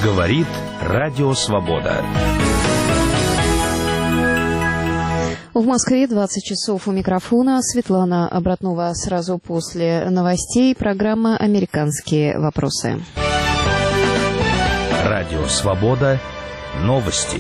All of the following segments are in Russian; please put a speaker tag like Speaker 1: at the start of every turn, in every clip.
Speaker 1: Говорит Радио Свобода.
Speaker 2: В Москве 20 часов у микрофона. Светлана Обратнова. Сразу после новостей программа «Американские вопросы».
Speaker 1: Радио Свобода. Новости.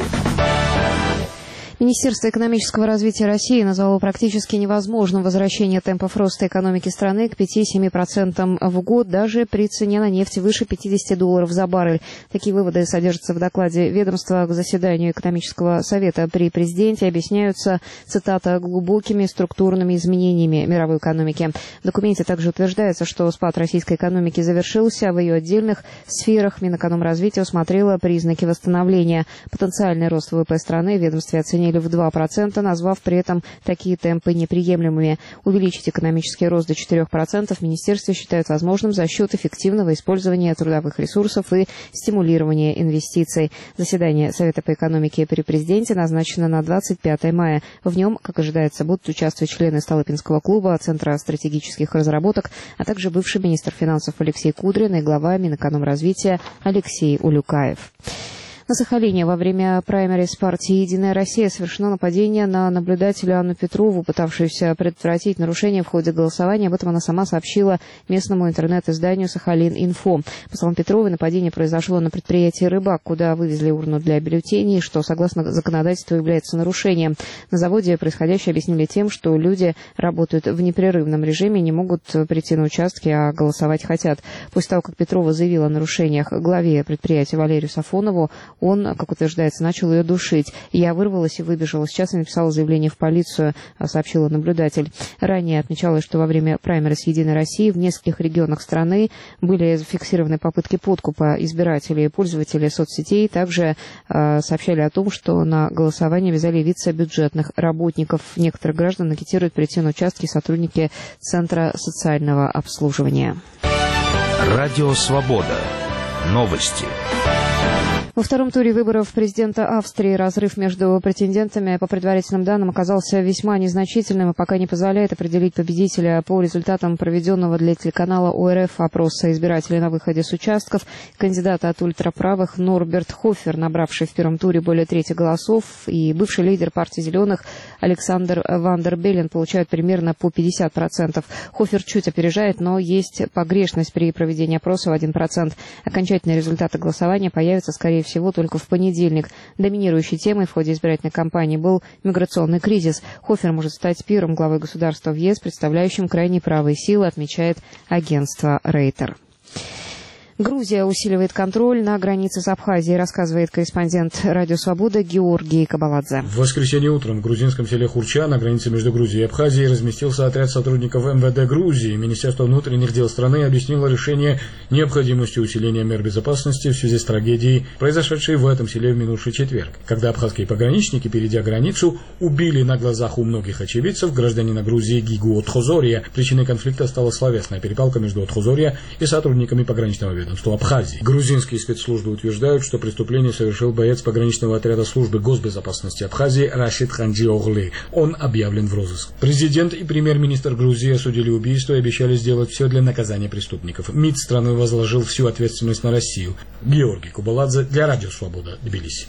Speaker 2: Министерство экономического развития России назвало практически невозможным возвращение темпов роста экономики страны к 5-7% в год, даже при цене на нефть выше $50 за баррель. Такие выводы содержатся в докладе ведомства к заседанию экономического совета при президенте. Объясняются, цитата, глубокими структурными изменениями мировой экономики. В документе также утверждается, что спад российской экономики завершился, а в ее отдельных сферах Минэкономразвития усмотрело признаки восстановления. Потенциальный рост ВВП страны в ведомстве оценили в 2%, назвав при этом такие темпы неприемлемыми. Увеличить экономический рост до 4% в министерстве считают возможным за счет эффективного использования трудовых ресурсов и стимулирования инвестиций. Заседание Совета по экономике при президенте назначено на 25 мая. В нем, как ожидается, будут участвовать члены Столыпинского клуба, Центра стратегических разработок, а также бывший министр финансов Алексей Кудрин и глава Минэкономразвития Алексей Улюкаев. На Сахалине во время праймериз партии «Единая Россия» совершено нападение на наблюдателя Анну Петрову, пытавшуюся предотвратить нарушения в ходе голосования. Об этом она сама сообщила местному интернет-изданию «Сахалин-Инфо». По словам Петровой, нападение произошло на предприятии «Рыбак», куда вывезли урну для бюллетеней, что, согласно законодательству, является нарушением. На заводе происходящее объяснили тем, что люди работают в непрерывном режиме, не могут прийти на участки, а голосовать хотят. После того, как Петрова заявила о нарушениях главе предприятия Валерию Сафонову, он, как утверждается, начал ее душить. «Я вырвалась и выбежала. Сейчас я написала заявление в полицию», сообщила наблюдатель. Ранее отмечалось, что во время праймериз «Единой России» в нескольких регионах страны были зафиксированы попытки подкупа избирателей и пользователей соцсетей. Также сообщали о том, что на голосование вязали явиться бюджетных работников. Некоторых граждан агитируют прийти на участки сотрудники Центра социального обслуживания.
Speaker 1: Радио Свобода. Новости.
Speaker 2: Во втором туре выборов президента Австрии разрыв между претендентами по предварительным данным оказался весьма незначительным и пока не позволяет определить победителя. По результатам проведенного для телеканала ОРФ опроса избирателей на выходе с участков, кандидат от ультраправых Норберт Хофер, набравший в первом туре более трети голосов, и бывший лидер партии «Зеленых» Александр Ван дер Беллен получают примерно по 50%. Хофер чуть опережает, но есть погрешность при проведении опроса в 1%. Окончательные результаты голосования появятся, скорее всего, только в понедельник. Доминирующей темой в ходе избирательной кампании был миграционный кризис. Хофер может стать первым главой государства в ЕС, представляющим крайне правые силы, отмечает агентство Рейтер. Грузия усиливает контроль на границе с Абхазией, рассказывает корреспондент «Радио Свобода» Георгий Кабаладзе.
Speaker 3: В воскресенье утром в грузинском селе Хурча на границе между Грузией и Абхазией разместился отряд сотрудников МВД Грузии. Министерство внутренних дел страны объяснило решение необходимостью усиления мер безопасности в связи с трагедией, произошедшей в этом селе в минувший четверг, когда абхазские пограничники, перейдя границу, убили на глазах у многих очевидцев гражданина Грузии Гигу Отхозория. Причиной конфликта стала словесная перепалка между Отхозория и сотрудниками пограничного ведомства Абхазии. Грузинские спецслужбы утверждают, что преступление совершил боец пограничного отряда службы госбезопасности Абхазии Рашид Ханджиоглы. Он объявлен в розыск. Президент и премьер-министр Грузии осудили убийство и обещали сделать все для наказания преступников. МИД страны возложил всю ответственность на Россию. Георгий Кабаладзе для Радио Свобода, Тбилиси.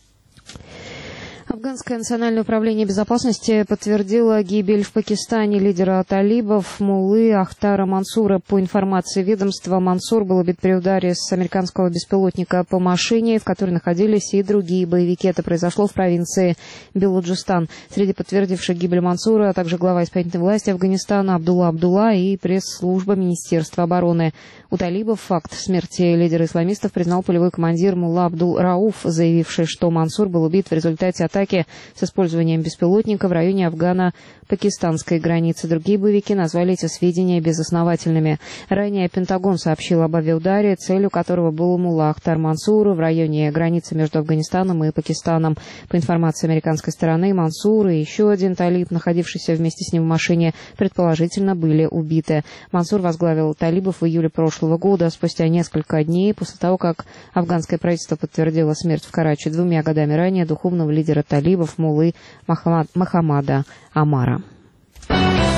Speaker 2: Афганское национальное управление безопасности подтвердило гибель в Пакистане лидера талибов Муллы Ахтара Мансура. По информации ведомства, Мансур был убит при ударе с американского беспилотника по машине, в которой находились и другие боевики. Это произошло в провинции Белуджистан. Среди подтвердивших гибель Мансура, а также глава исполнительной власти Афганистана Абдулла и пресс-служба Министерства обороны. У талибов факт смерти лидера исламистов признал полевой командир Мулла Абдул-Рауф, заявивший, что Мансур был убит в результате атаки с использованием беспилотника в районе афгано-пакистанской границы. Другие боевики назвали эти сведения безосновательными. Ранее Пентагон сообщил об авиаударе, целью которого был Мулла Ахтар Мансур в районе границы между Афганистаном и Пакистаном. По информации американской стороны, Мансур и еще один талиб, находившийся вместе с ним в машине, предположительно были убиты. Мансур возглавил талибов в июле прошлого года, спустя несколько дней после того, как афганское правительство подтвердило смерть в Карачи 2 годами ранее духовного лидера талибов Муллы Мохаммада Амара.